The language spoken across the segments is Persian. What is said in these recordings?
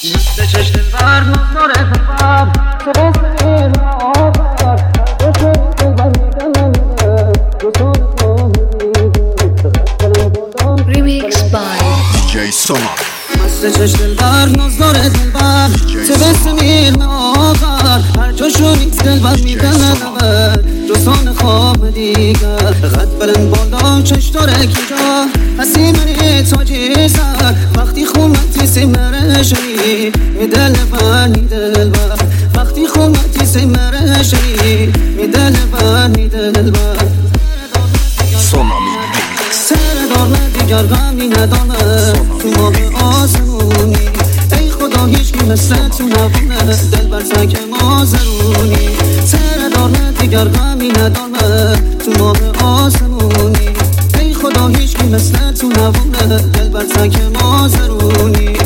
مثل چشم بر نظر دلبر سرسیر آور دوشون دلبر میدلنه دوشون Remix by DJ Soma. مثل چشم دلبر نظر دلبر تبسمیر آور هر جاشو نیست دلبر میدلنه دوستان خواب دیگر قد بلند بالا چش داره کجا هستی منی تاجی سر وقتی خومتی سمرشی می دلبر می دلبر وقتی خومتی سمرشی می دلبر می دلبر Soma Remix. سردار دیگر غمی نداره تو ماه آسمونی ای خدا هیچکی مثل تو نبونه دلبر سک ما زرونی سردار دیگر غمی نداره تو ماه آسمونی ای خدا هیچکی مثل تو نبونه دلبر سک ما زرونی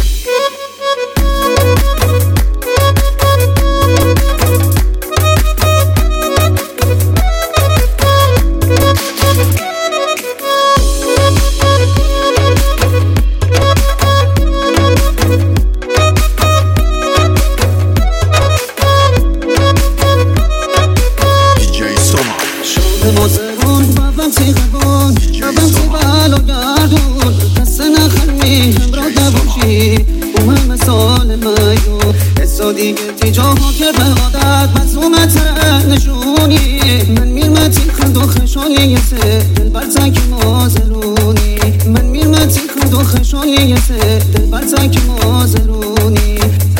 مازرون بابم سی غبون بابم سی بالو گردون دست نخمی همراه نباشی او همه سال میون حسا دیگه تی جاها کرده عادت مظلومت نشونی من میرمتی خند و خشانی یه سه دل بر تک مازرونی من میرمتی خند و خشانی یه سه دل بر تک مازرونی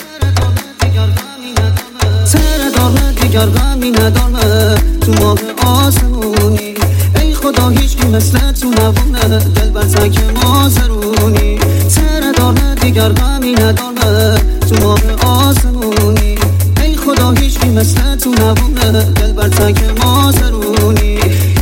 سردار دیگر غمی ندارم تو ماه آسمونی ای خدا هیچکی مثل تو نبونه دلبر تک ما زرونی سردار دیگر غمی ندارم تو ماه آسمونی ای خدا هیچکی مثل تو نبونه دلبر تک ما زرونی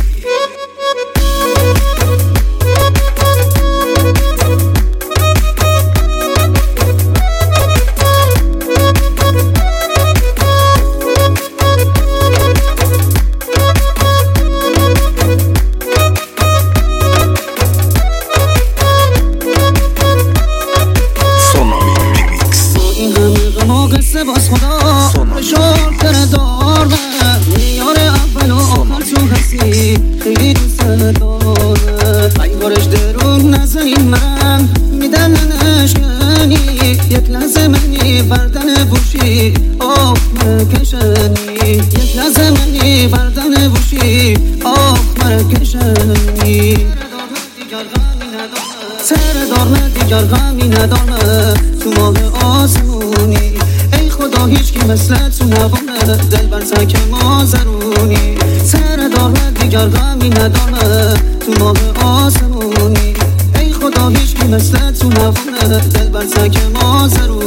باز خدا شور کرده دار میاره اول و آخر تو هستی خیلی دوست داره ای بارش درون نزنی من میدلنش کنی یک لحظه منی بردن بوشی آخ مرکشنی یک لحظه منی بردن بوشی آخ مرکشنی سردار دیگر غمی نداره تو ماه آسمونی ای خدا هیچکی مثل تو نبونه دلبر تک ما زرونی سردار دیگر غمی نداره تو ماه آسمونی ای خدا هیچکی مثل تو نبونه دلبر تک ما زرونی